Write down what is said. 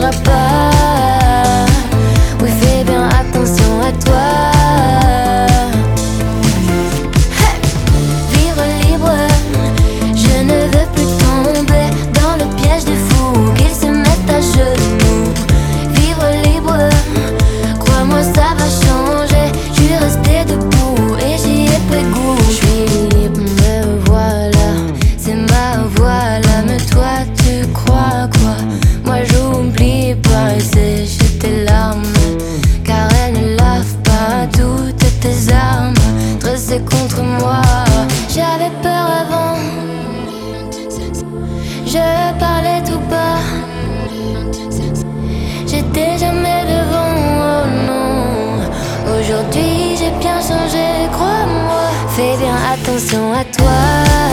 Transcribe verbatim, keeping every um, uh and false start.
changera pas. Oui, fais bien attention à toi. Hey! Vivre libre, je ne veux plus tomber dans le piège des fous qu'ils se mettent à genoux. Vivre libre, crois-moi ça va changer. Je suis restée debout et j'y ai pris goût. Je suis libre, me voilà, c'est ma voix là. Mais toi tu crois quoi? Moi j'oublie pas et sécher tes larmes, car elles ne lavent pas toutes tes armes dressées contre moi. J'avais peur avant, je parlais tout bas, j'étais jamais devant, oh non. Aujourd'hui j'ai bien changé, crois-moi. Fais bien attention à toi.